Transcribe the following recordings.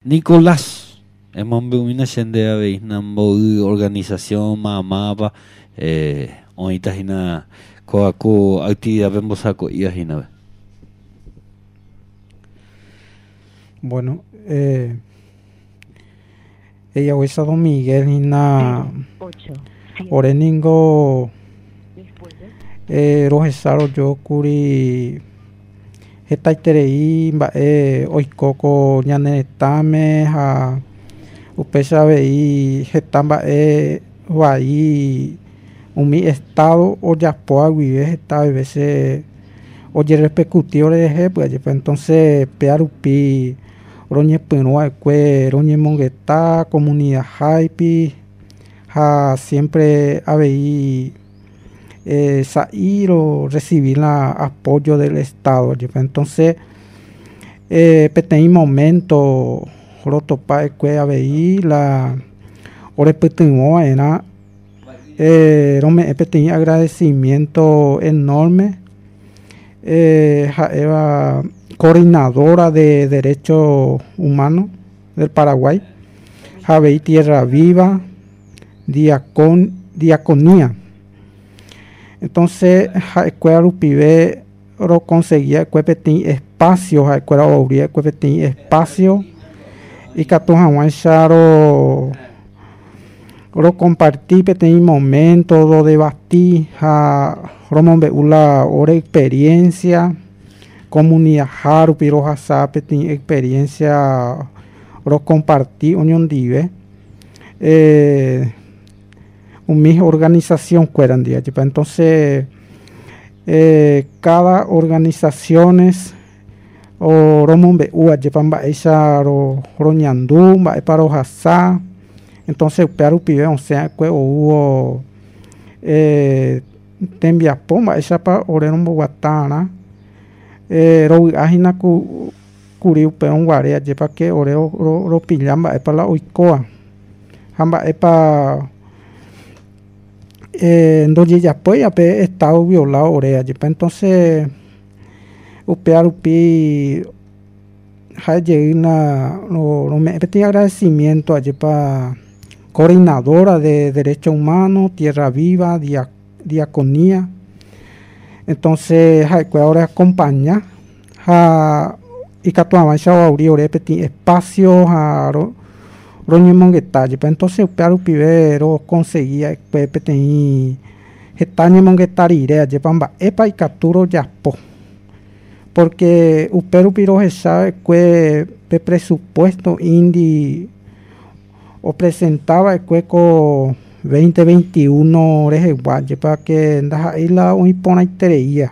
Nicolás, hemos una shende veis nambo organización mamapa ahorita hina coaco actividad vembosaco y hina. Bueno, ella huesa Don Miguel hina oreningo rojesaro yo kuri hetaiterei mba'e oikóko ñanetãme ha upéicha avei heta mba'e vai umi estado ojapo guive heta veces ojerepercutir orehepy ajepa. Entonces pe rupi roñepyrũ'akue roñemongeta comunidad jáipi ha siempre avei salir o recibir la apoyo del Estado. Entonces, peteĩ momento rotopa'ekue avei la orepytyvõ era rome'ẽ peteĩ agradecimiento enorme ha'éva coordinadora de derechos humanos del Paraguay, avei Tierra Viva, Diaconía. Entonces, ha'ekuéra rupive ro conseguía peteĩ espacio, ha'ekuéra ouria peteĩ espacio ikatu hag̃uáicha ro compartir peteĩ momento do debati ha romombe'u la ore experiencia comunidad rupi rohasa peteĩ experiencia ro compartir oñondive mi organización cuerandia. Entonces, cada organizaciones o romombe'u ajepa mba'éicha roñandu mba'épa rohasa. Entonces upéva rupive osẽ'akue oúvo tembiapo mba'éichapa ore romboguatarã rovy'ahína kuri upe rõnguare ajépake ore ropilla mba'épa la oikóva ha mba'épa ndojejapói ape estado violado ore ajepa. Entonces upéva rupi ha'ejeýna rome'ẽ peteĩ agradecimiento ajepa coordinadora de derechos humanos Tierra Viva, Diaconía. Entonces ha'ekuéra ore acompaña ha ikatu hag̃uáicha oauri ore peteĩ espacio ha roñemongeta. Entonces upéva rupive ro conseguía peteĩ heta ñemongeta rire ajepa mba'épa ikatu rojapo, porque upe rupi rohechávekue pe presupuesto indi o presentava'ekue ko 2021 rehegua jepa que ndaha'éi la oĩporãitereia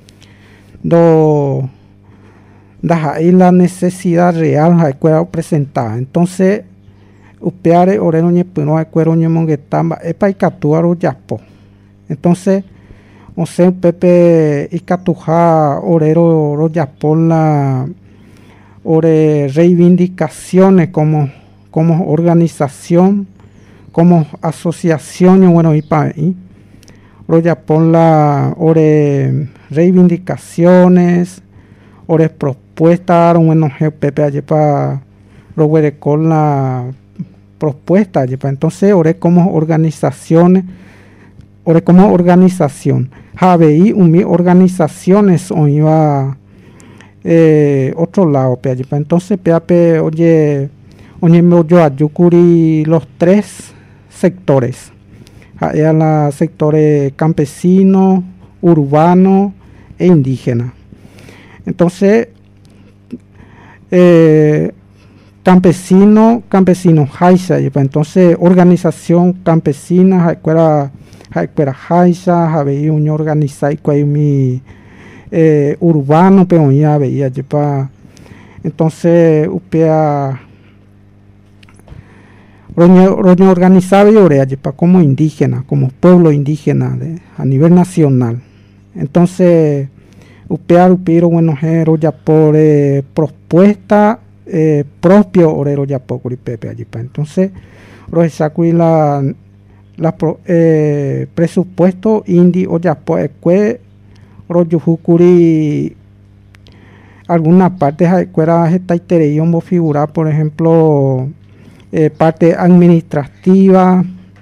ndaha'éi la necesidad real ha'ekuéra opresentava. Entonces upévare ore roñepyrũ'akue roñemongeta mba'épa ikatúva rojapo. Entonces osẽ upépe ikatuha ore rojapo la ore reivindicaciones como organización, como asociación ñogueno'i pavẽ'i rojapo la ore reivindicaciones, ore propuesta roguenohẽ upépe ajepa roguereko la propuesta ajepa. Entonces ore como organización avei umi organizaciones oĩva otro lado pe ajepa. Entonces péape oñembojoaju kuri los tres sectores ha'éva la sectores campesino, urbano e indígena. Entonces campesino haicha ajepa. Entonces organización campesina ha'ekuéra haicha avei oño organizai kuaimi urbano pe oĩ avei ajepa. Entonces upéva roñeorganizávei ore ajepa como indígena, como pueblo indígena a nivel nacional. Entonces upéva rupi roguenohẽ rojapo ore propuesta propio ore rojapo kuri pépe ajepa. Entonces rohechákuri la presupuesto indi ojapo'ekue rojuhúkuri algunas partes cuera estaitería vos figurar, por ejemplo, parte administrativa,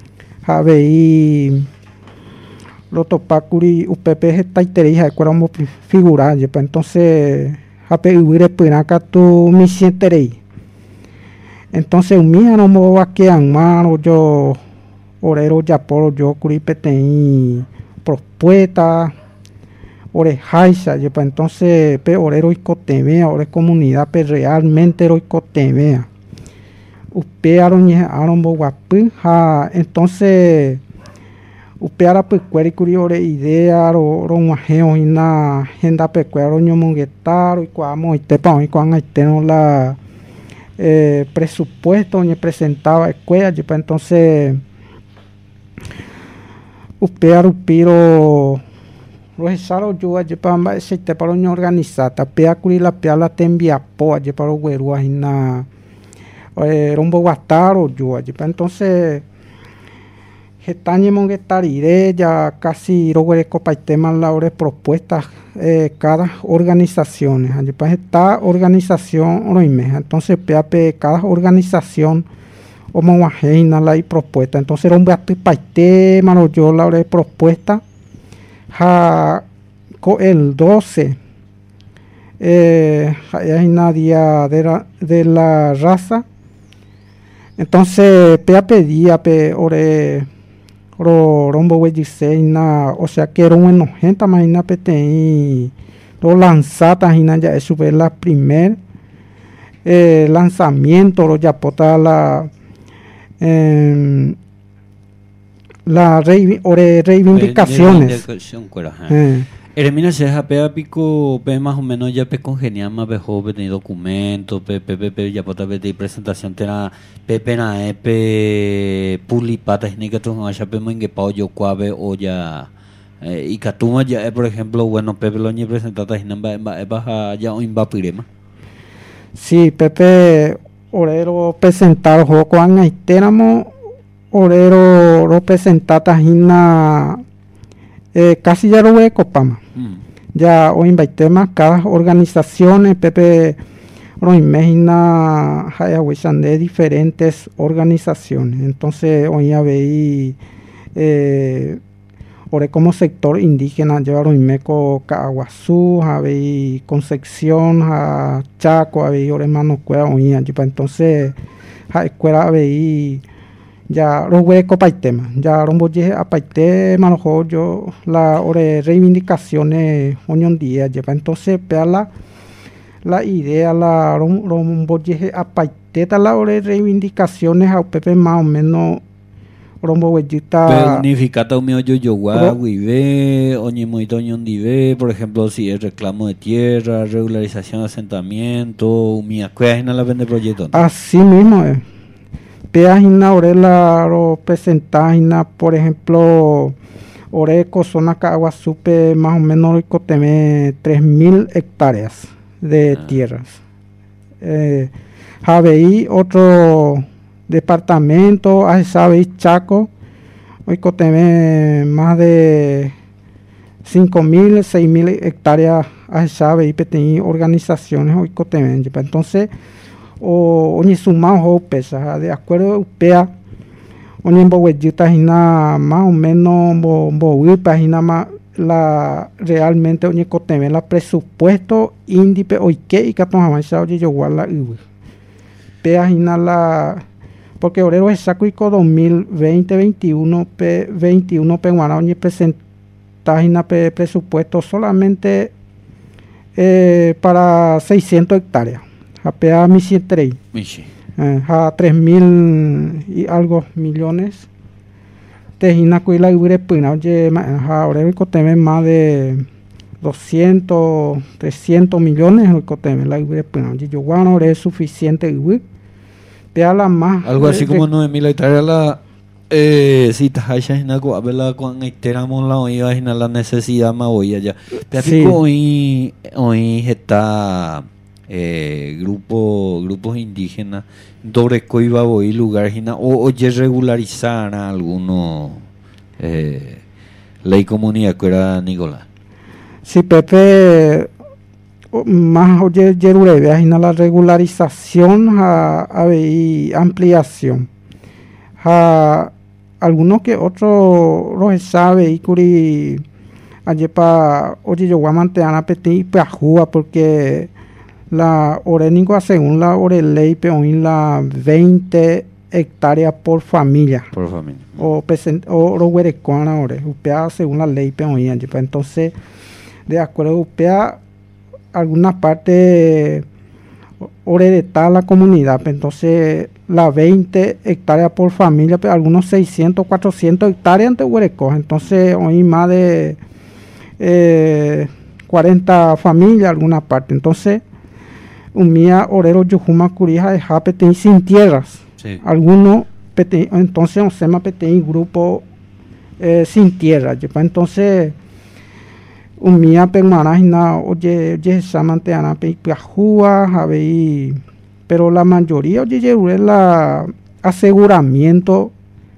y lo topacuri UPP estaitería cuera vos figurar, entonces jape huire pinaca tu mi sienterei. Entonces un mía no me va a quedar malo yo orero ya por yo curi peteí propuesta orejaisa yepa entonces pe orero icotemea ore comunidad pe realmente ro icotemea upe aroñe arombo guapu ja entonces upe ara pe cueri curi ore idea ro guajeo ina agenda pe cuero ñomonguetaro y cuamo itepa y cuan aiteno la presupuesto ni presentaba escuela yepa entonces upea rupiro rojisaro yo allí para ese te para una organizada pea curi la pea la tembia po allí para güero ahina rombo guastaro yo allí para entonces getañe mongetarire ya casi roguere copa y temas laures propuestas cada organización allí para esta organización entonces pea cada organización o monguajeina la y propuesta entonces rombo a paite mano yo la propuesta el 12 hay nadie de la raza entonces pea pedía pe ore rombo huelliseina o sea que era una gente imagina pete lo lanzata hina ya es super la primer lanzamiento lo ya pota la reivindicaciones. Eremina se japea pico pe más o menos ya pe congeniar más bejo pe documentos pe ya pota pe presentación tena pe pena pe pulipata ni que tú ya pe muy pao yo cuave o ya y catuma ya por ejemplo bueno pepe lo ni presentada hinamba baja ya o imbapirema. Sí, Pepe orero presentar juego con aitéramo orero lo presentata hina casi ya lo voy a copama ya o invaitema cada organizaciones Pepe lo imagina hayahuichan de diferentes organizaciones entonces hoy ya veí ore como sector indígena llevaron Imeco Caguazú, habí Concepción, a Chaco, habí ore mano cueva oía, entonces a escuela habí ya los huecos paitema, ya rombo llegue a paitema lo yo la ore reivindicaciones unión día, lleva entonces pea la idea la rombo llegue a paiteta la ore reivindicaciones a Pepe más o menos rombo huellita unificata un mío yo guive oñi muy ve por ejemplo si es reclamo de tierra regularización de asentamiento mi acuerdo en la vende proyecto así mismo peajina orela lo presentagina por ejemplo oreco zona Caguasupe más o menos teme 3.000 hectáreas de tierras Javeí otro departamento, a sabe Chaco, hoy coteme más de 5.000, 6.000 hectáreas, a sabe y petení organizaciones hoy coteme, entonces o ni sumado o pesa, de acuerdo upea, o ni emboguellita hina más o menos página más la realmente o ni coteme la presupuesto índice hoy que y caton avanzado yo guarda pea hina la porque obrero es saco y 2020-21 21 peruano ni presenta presupuesto solamente para 600 hectáreas a mi 103 a 3.000 y algo millones tejina cuila y pina oye obrero y más de 200 300 millones el coteme la y pina oye yo bueno es suficiente la más algo así como 9.000 hectáreas la si taja hina ko abela con iteramos la oída hina la necesidad más hoy allá te hoy está grupos indígenas sobre coiba hoy lugar hina o oye regularizar a alguno ley comunidad que era Nicolás sí Pepe más oye yerurebe ajina la regularización y ampliación. Algunos que otros los sabe y curi ayepa oye yo voy a mantener a petit peajúa porque la orénico según la ley peoin la 20 hectáreas por familia. Por familia. O los huerecoan ahora, upea según la ley peoin ayepa. Entonces, de acuerdo a upea alguna parte heredada la comunidad, entonces la 20 hectáreas por familia, pero algunos 600, 400 hectáreas ante huereco, entonces hoy más de 40 familias alguna parte, entonces un mía orero yujuma curija de japete sin tierras, sí. Algunos entonces un sema pete grupo sin tierra, entonces un mía permanajina oye samante ana piajúa habei, pero la mayoría oye la aseguramiento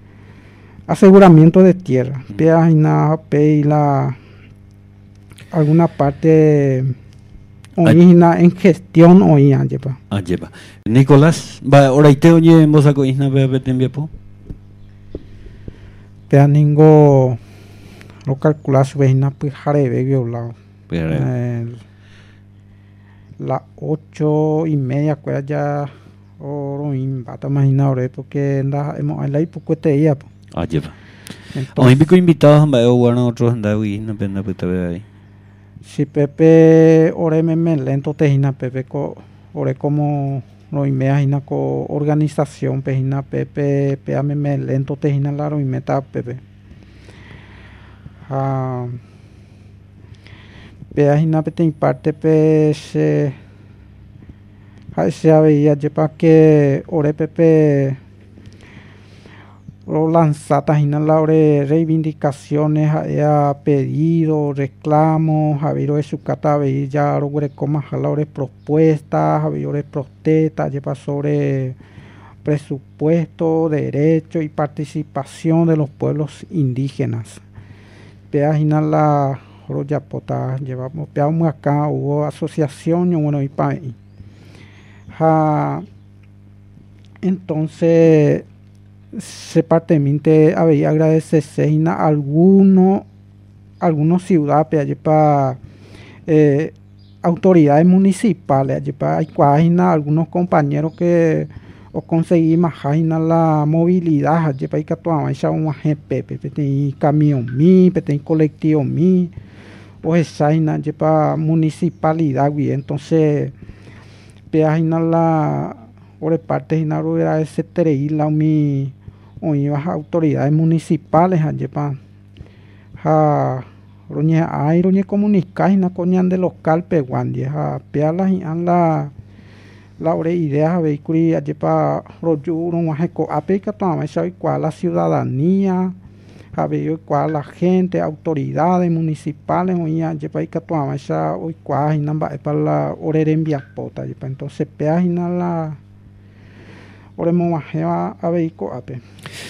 de tierra peajina pei la alguna parte oína en gestión oía lleva Nicolás va ahora ite oye en bosaco isna bebete enviapo pea ningo lo calculas veina pues jarebe violado las 8:30 pues ya oro imbata imagina ahora porque hemos la hipocuete ya lleva hoy pico invitados en veo bueno otros en David no pena pues ahí si Pepe ore me lento tejina Pepe ore como no imagina co organización pejina Pepe pea me lento tejina la ro meta Pepe peajina pete parte se veía para que ore Pepe lo lanzata hina la ore reivindicaciones a pedido reclamos habiro de su cata veía ya ore como la ore propuestas habiro de protestas lleva sobre presupuesto derecho y participación de los pueblos indígenas. Peajina la Royapota llevamos peamos acá hubo asociación y bueno y país entonces se partemente había agradecerse a algunos ciudades allí para autoridades municipales allí para algunos compañeros que o conseguí más la movilidad allí para que actuamos esa un GP petit camión mi petit colectivo mi o esa allí para municipalidad y entonces peajina la por parte de era ese la mi o ibas autoridades municipales allí para roñe hay roñe comunicar na coñan de local peguandie peala y la ore ideas vehículos allí para royuro un ajeco apeca toma sabe cuál la ciudadanía había cuál la gente autoridades municipales o allí para que toma esa hoy cuál y namba para la ore envía pota allí para entonces peajina la ore momajeva a vehículo ape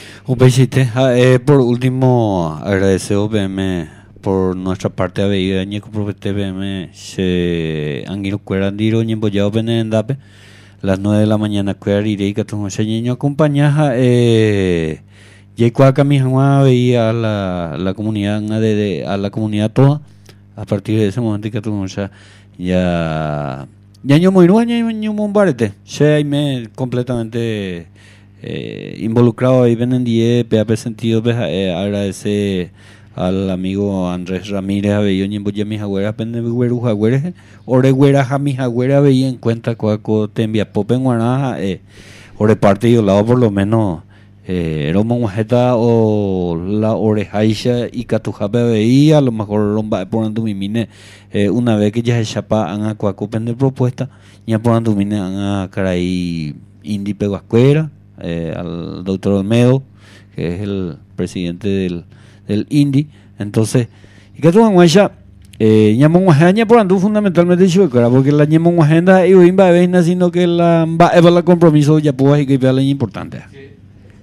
por último agradeceo BM por nuestra parte aveida ñeco profete BM se anguiro cuerandiro ñemboyao benendape las 9 de la mañana cuerarire y catón ñeño acompañaja Yecuaca mi jamás veía a la comunidad a la comunidad toda a partir de ese momento que tú ya yo muy ño bombarete se me completamente involucrado ahí ven en die PAP sentido agradecer al amigo Andrés Ramírez había ñembo ya mis agüeras pende güeru agüeres ore güeras a mis agüeras veía en cuenta cuaco te envía pop en guanaja ore parte y lado por lo menos Roma Majeta o la orejaisha y Catujape veía a lo mejor romba por andumine una vez que ya se chapa a cuacopen de propuesta ya por andumine a caray indi peguascuera al doctor Olmedo que es el presidente del INDI entonces y que tú ya ñamon guajaña por andu fundamentalmente chuecara porque la ñamon guajenda y imba veina sino que la compromiso ya puedo y que es importante.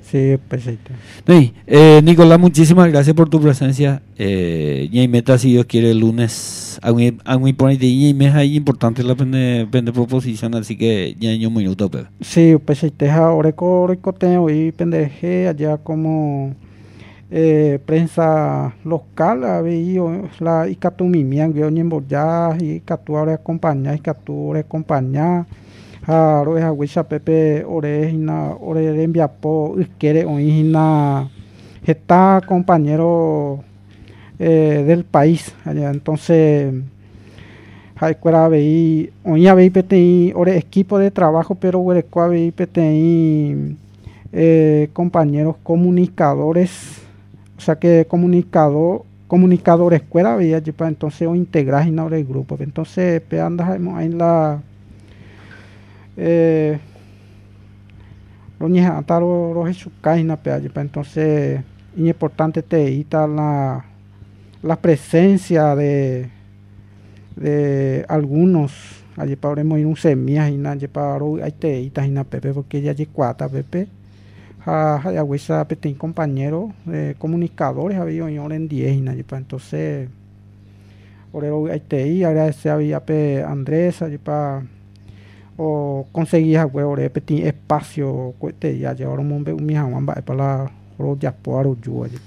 Sí, pues sí. Sí, Nicolás, muchísimas gracias por tu presencia. Y meta, si Dios quiere, el lunes. A muy ponente y me es ahí importante la pende proposición, así que ya en un minuto, pero. Sí, pues sí, te ahora tengo y pendeje allá como prensa local, había la icatumimian, veo ni ya y catu ahora acompañar. Aro es agüisa pepe orejina ore enviapo quiere oína está compañero del país allá entonces hay cuera veí oía veí peti ore equipo de trabajo pero huerecua veí peti compañeros comunicadores o sea que comunicadores cuera veía entonces o integrar en el grupo entonces pe anda en la Roñeja Ataro Rojesu Kaina Peaje, entonces es importante la presencia de algunos allí para ir un semillas y nadie para hay teitas y na pepe porque ya cuata pepe ya huesa petin compañeros comunicadores había en 10 y nadie para entonces orero hay tei agradecer había pe Andrés allí para o conseguía huevo repeti espacio cuete ya llevaron un mi para la ya por